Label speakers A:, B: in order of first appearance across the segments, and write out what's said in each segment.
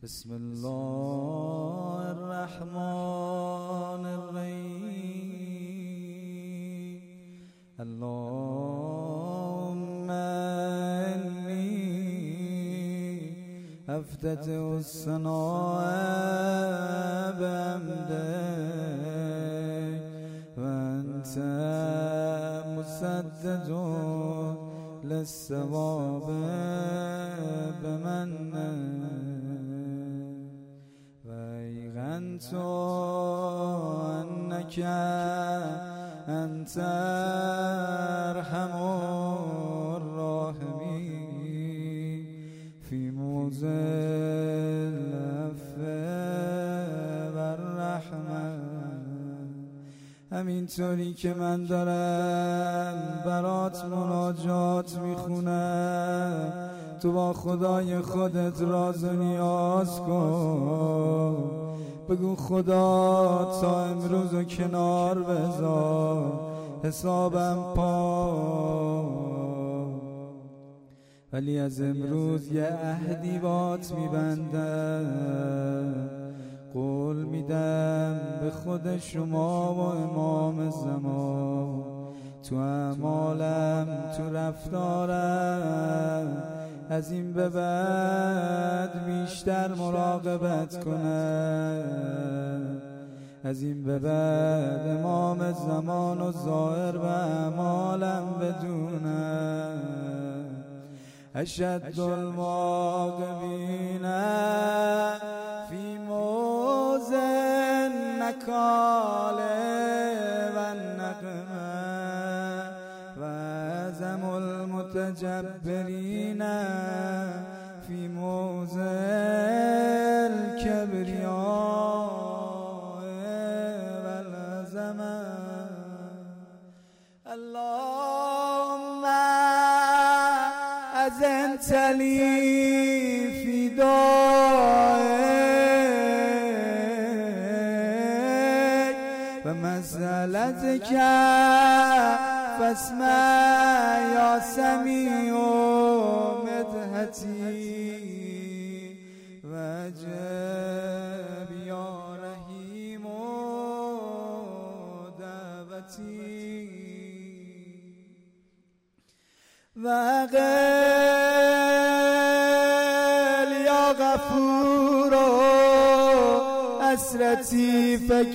A: بسم الله الرحمن الرحیم. اللهم إني أفتتح الثناء بحمدك وأنت مسدد للثواب بمنك وأيقنت أنك أنت أرحم الراحمين في موضع العفو والرحمة. همینطوری که من دارم برات مناجات میخونم، تو با خدای خودت راز و نیاز کن. بگو خدا تا امروز و کنار بذار، حسابم ولی از امروز یه عهدی بات میبندم. قول میدم به خود شما و امام زمان، تو اعمالم تو رفتارم از این به بعد بیشتر مراقبت کنم. از این به بعد امام زمان و ظاهر و اعمالم بدونم. اشد المعاقبین فی موضع النکال و النقمه و اعظم المتجبرین فی موضع الکبریاء و العظمه. اللهم أذنت لي في دعائك ومسألتك فاسمع يا سميع مدحتي وأجب يا رحيم دعوتي وقل يا غفور أسرتي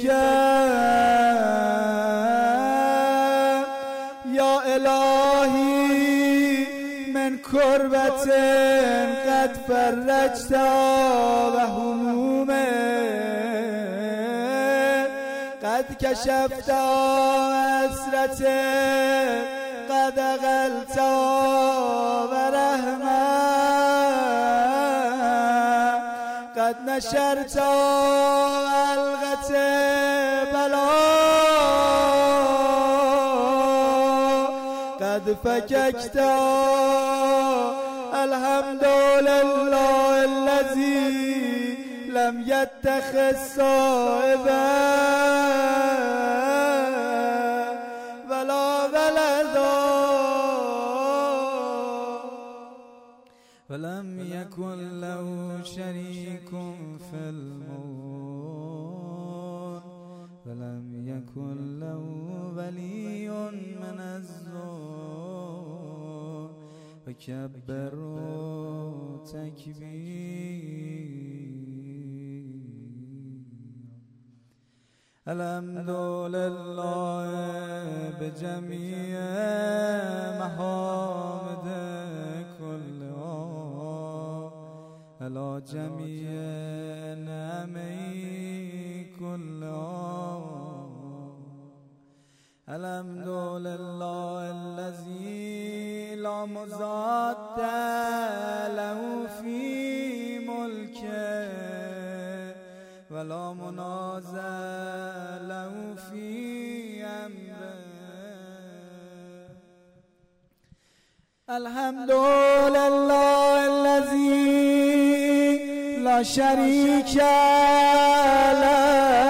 A: فكم يا إلهي من كربة قد فرجت وهموم قد كشفت أسرة قد غلت ورحمة قد نشرت علقة بلاء قد فككت. الحمد لله الذي لم يتخذ صاحبا ولا ولدا ولم يكن له شريك في الملك ولم يكن له ولي من الذل وكبروا تكبيرا. الحمد لله بجميع محامد كلها على جميع نعمه كلها. الحمد لله الذي لا مضاد له في ملكه ولا منازع له في امره. الحمد لله الذي لا شريك له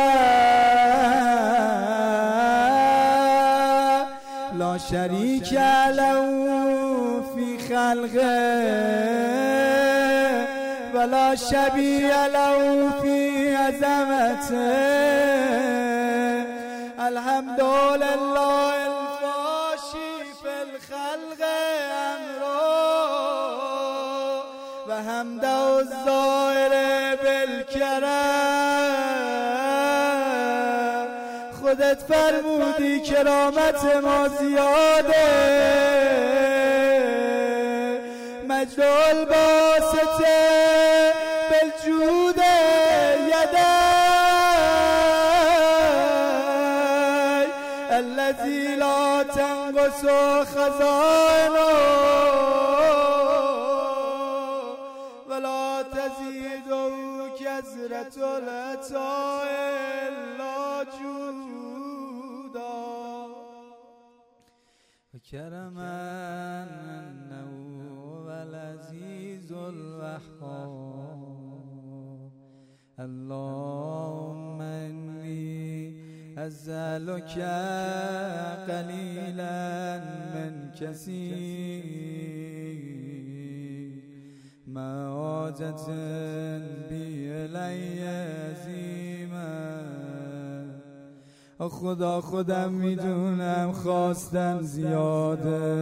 A: لا شريك له في خلقه ولا ولا شبیه له فی عظمته الحمدلله الفاشی فی الخلق امرو و حمد الظاهر بالکرم. خودت فرمودی کرامت ما زیاده، مجد الباسط بالجود یدی الذی لا تنقص خزائنه ولا تزيده كثرة العطاء إلا جودا وكرما أنه هو العزيز الوهاب. اللهم إني أسألك قليلا من كثير ما حاجة بي إلی عظیمة. خدا خودم میدونم خواستن زیاده،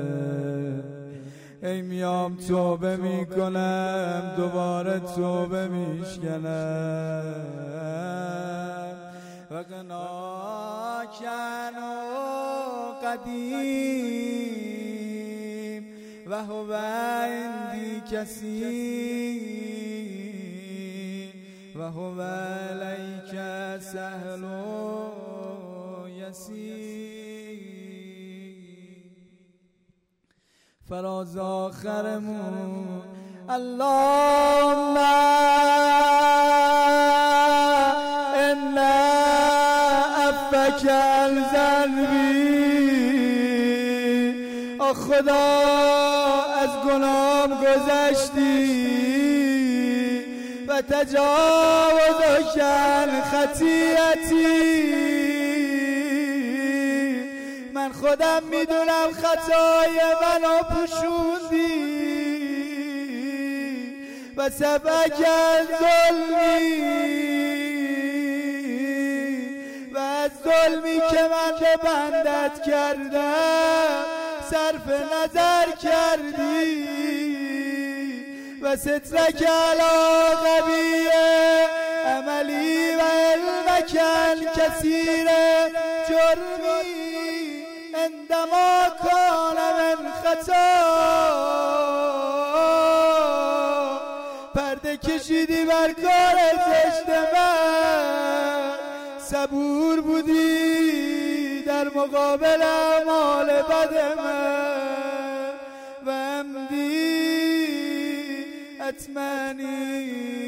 A: ای میام توبه میکنم دوباره توبه میشکنم. و قناک انو قدیم و هو عندی کثیر و هو علیک سهل و یسیر. فراز آخرمون اللهم ان عفوک عن ذنبی. خدا از گناهم گذشتی و تجاوز عن خطیئتی. من خودم میدونم خطای منو پوشوندی و سبک ظلمی و از ظلمی که من به بندت کردم صرف نظر کردی و سترک علی قبیح عملی و علمک الکثیر جرمی عندما کان من خطا. پرده کشیدی بر کار زشت من، صبور بودی در مقابل اعمال بد من و عمدی اتمنی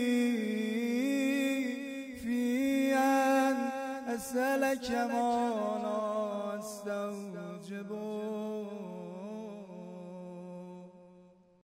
A: فی ان اسألک ما لا استوجب